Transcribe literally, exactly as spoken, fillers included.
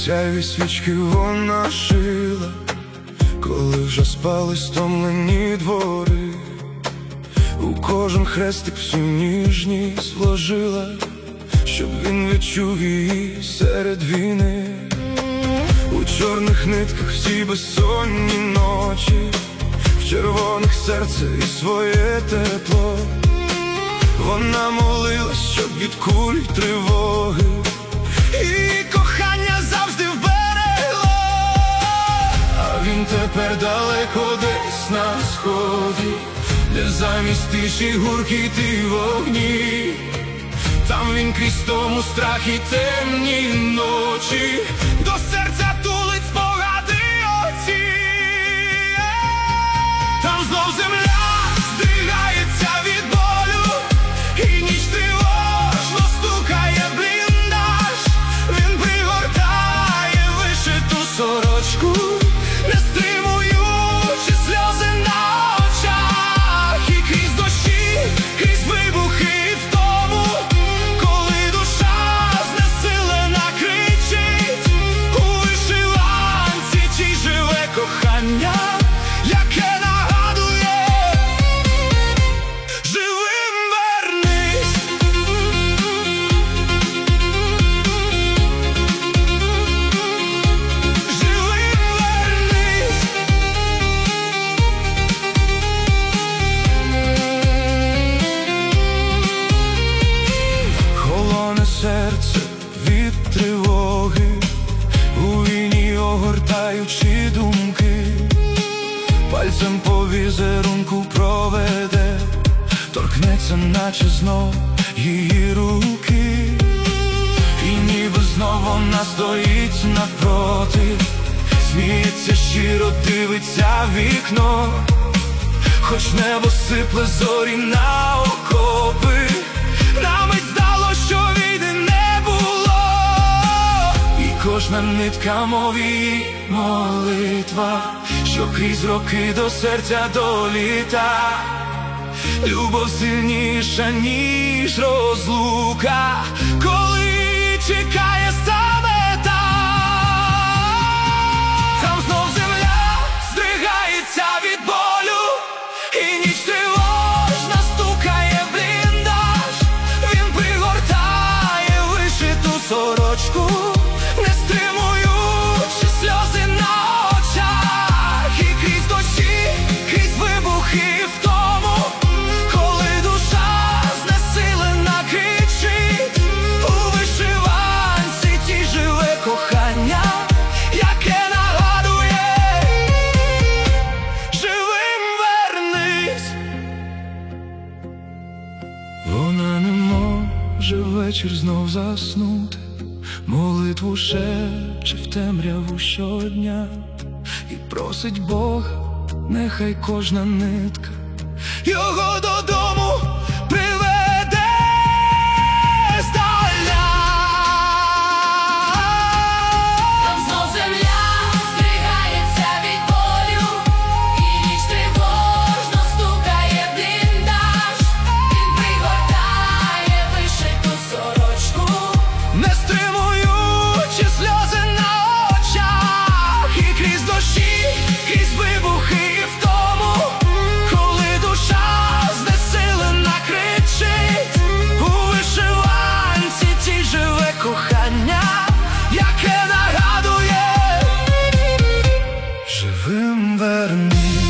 сяйві свічки вона шила, коли вже спали стомлені двори. У кожен хрестик всю ніжність вложила, щоб він відчув її серед війни. У чорних нитках всі безсонні ночі, в червоних серце і своє тепло. Вона молилась, щоб від куль й тривоги і кохання завжди вберегло. А він тепер далеко десь на сході, де замість тиші гуркіти вогні. Там він крізь тому страх і темні ночі до серця тулить спогади оці. Там знов земля здригається від болю, і ніч тривожно стукає бліндаж. Він пригортає вишиту сорочку, не стримуючи сльози на очах. І крізь дощі, крізь вибухи і втому, коли душа знесилена кричить, у вишиванці тій живе кохання, яке нагадує: живим вернись. Живим вернись. Холоне серце від тривоги, у війні огортаючи думки. Пальцем по візерунку проведе, торкнеться, наче знов її руки. І ніби знов вона стоїть навпроти, сміється, щиро дивиться в вікно. Хоч небо сипле зорі на окопи, на мить здалось, що війни не було. І кожна нитка, мов її молитва, що крізь роки до серця доліта. Любов сильніша, ніж розлука, коли чекає саме там. Там знов земля здригається від болю, і ніч тривожно стукає в бліндаж. Він пригортає вишиту сорочку, не стримуючи сльози на очах. І крізь дощі, крізь вибухи і втому, коли душа знесилена кричить, у вишиванці тій живе кохання, яке нагадує: живим вернись. Вона не може ввечір знов заснути, молитву шепче в темряву щодня і просить Бога, нехай кожна нитка його додому приведе здаля. Там знов земля здригається від болю, і ніч тривожно стукає в бліндаж. Він пригортає вишиту сорочку, Не стримуючи сльози на очах. І крізь дощі, крізь вибухи і втому, коли душа знесилена кричить, у вишиванці тій живе кохання, яке нагадує: живим вернись.